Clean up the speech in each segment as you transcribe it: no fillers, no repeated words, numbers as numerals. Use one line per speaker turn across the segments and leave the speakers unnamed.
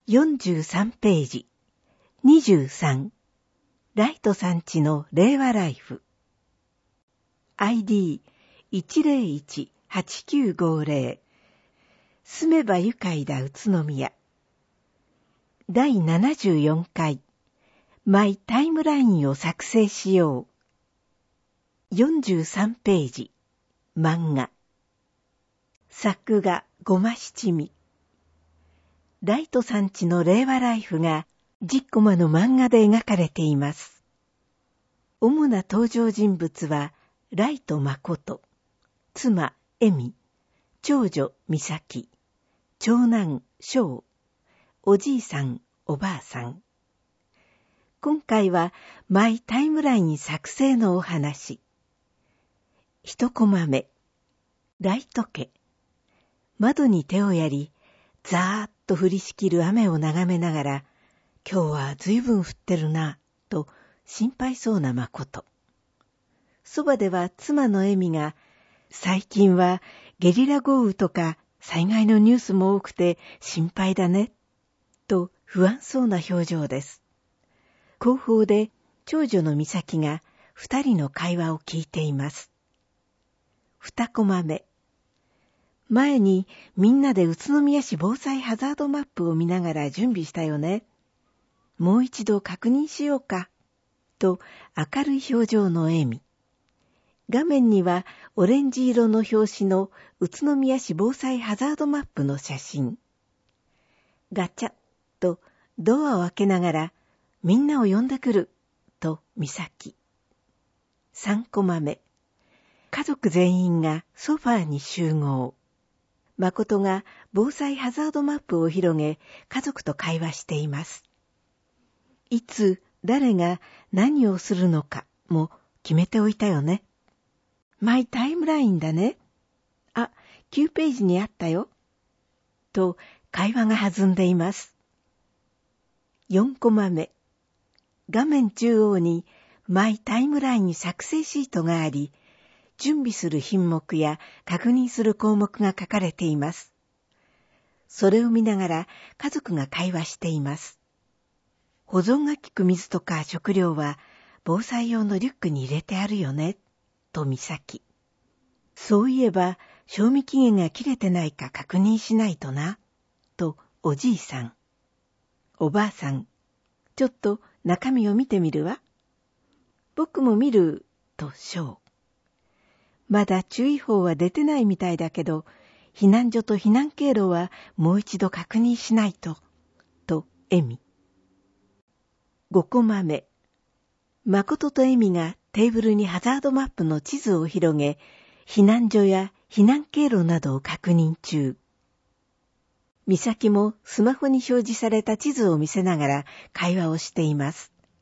43ページ。23。ライトさんちの令和ライフ。ID101-8950。住めば愉快だ宇都宮。第74回。マイタイムラインを作成しよう。43ページ。漫画。作画ごま七味。ライトさんちの令和ライフが10コマの漫画で描かれています。主な登場人物は、ライト誠、妻恵美、長女美咲、長男翔、おじいさんおばあさん。今回はマイタイムライン作成のお話。1コマ目。ライト家。窓に手をやり、ざーっと降りしきる雨を眺めながら、今日はずいぶん降ってるな、と心配そうな誠。そばでは妻の恵美が、最近はゲリラ豪雨とか災害のニュースも多くて心配だね、と不安そうな表情です。後方で長女の美咲が二人の会話を聞いています。2コマ目。前にみんなで宇都宮市防災ハザードマップを見ながら準備したよね。もう一度確認しようか、と明るい表情の恵美。画面にはオレンジ色の表紙の宇都宮市防災ハザードマップの写真。ガチャッとドアを開けながら、みんなを呼んでくる、と美咲。3コマ目。家族全員がソファーに集合。誠が防災ハザードマップを広げ、家族と会話しています。いつ、誰が何をするのかも決めておいたよね。マイタイムラインだね。あ、9ページにあったよ。と会話が弾んでいます。4コマ目。画面中央にマイタイムライン作成シートがあり、準備する品目や確認する項目が書かれています。それを見ながら家族が会話しています。保存が効く水とか食料は防災用のリュックに入れてあるよね、と美咲。そういえば賞味期限が切れてないか確認しないとな、とおじいさん。おばあさん、ちょっと中身を見てみるわ。僕も見る、と翔。まだ注意報は出てないみたいだけど、避難所と避難経路はもう一度確認しないと、と恵美。5コマ目。誠と恵美がテーブルにハザードマップの地図を広げ、避難所や避難経路などを確認中。美咲もスマホに表示された地図を見せながら会話をしています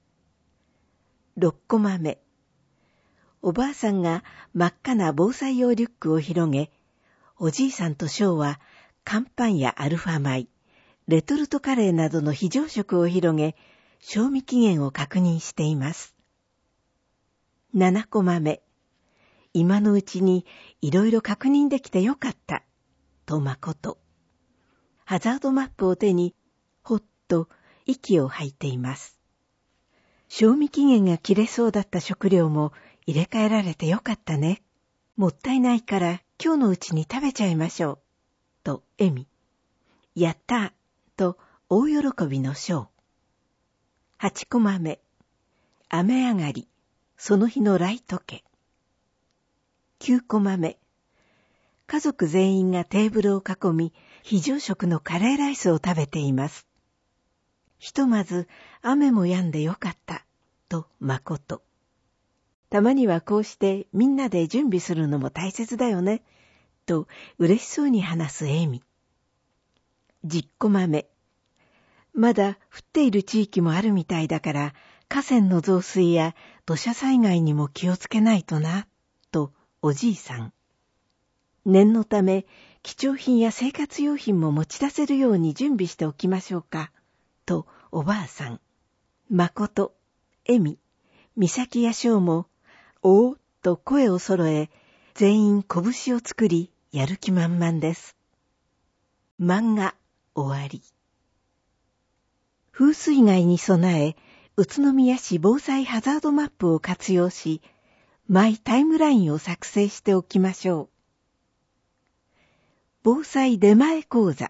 。6コマ目。おばあさんが真っ赤な防災用リュックを広げ、おじいさんと翔は乾パンやアルファ米、レトルトカレーなどの非常食を広げ、賞味期限を確認しています。7コマ目。今のうちにいろいろ確認できてよかった、と誠。ハザードマップを手に、ほっと息を吐いています。賞味期限が切れそうだった食料も入れ替えられてよかったね。もったいないから今日のうちに食べちゃいましょう。と恵美。やったーと大喜びの翔。8コマ目。雨上がり、その日のライト家。9コマ目。家族全員がテーブルを囲み、非常食のカレーライスを食べています。ひとまず雨も止んでよかった、と誠。たまにはこうしてみんなで準備するのも大切だよね、と嬉しそうに話す恵美。10コマ目。まだ降っている地域もあるみたいだから、河川の増水や土砂災害にも気をつけないとな、とおじいさん。念のため、貴重品や生活用品も持ち出せるように準備しておきましょうか、とおばあさん。誠、恵美、美咲や翔も、おーっと声を揃え、全員拳を作り、やる気満々です。漫画終わり。 風水害に備え、宇都宮市防災ハザードマップを活用し、マイタイムラインを作成しておきましょう。防災出前講座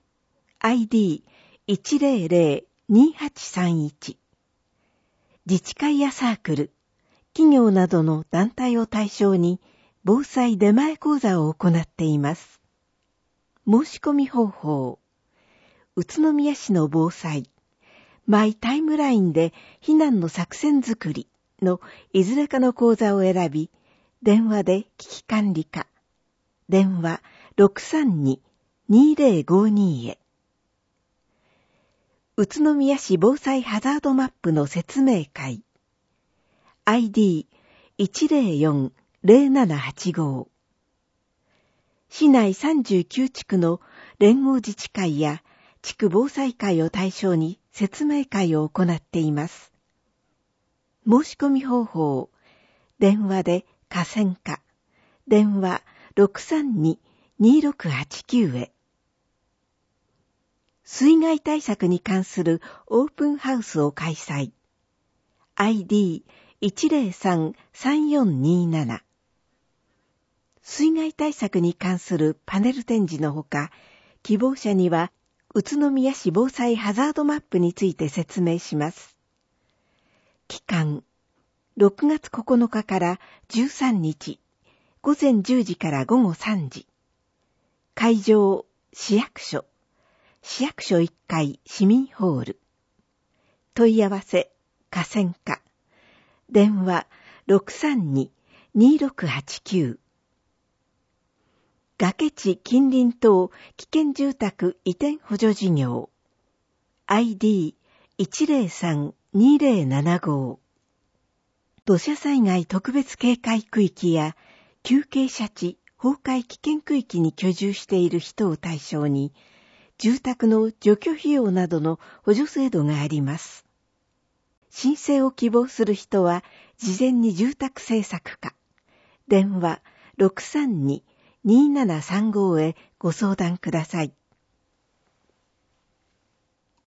ID1002831 自治会やサークル、企業などの団体を対象に防災出前講座を行っています。申し込み方法、宇都宮市の防災、マイタイムラインで避難の作戦作りのいずれかの講座を選び、電話で危機管理課、電話 632-2052 へ。宇都宮市防災ハザードマップの説明会 ID1040785 市内39地区の連合自治会や地区防災会を対象に説明会を行っています。申し込み方法、電話で河川課、電話 632-2689 へ。水害対策に関するオープンハウスを開催。ID103-3427。水害対策に関するパネル展示のほか、希望者には宇都宮市防災ハザードマップについて説明します。期間、6月9日から13日、午前10時から午後3時。会場、市役所1階市民ホール。問い合わせ、河川課。電話、632-2689。崖地近隣等危険住宅移転補助事業 ID103-2075 土砂災害特別警戒区域や急傾斜地崩壊危険区域に居住している人を対象に住宅の除去費用などの補助制度があります。申請を希望する人は事前に住宅政策課電話632-2735へご相談ください。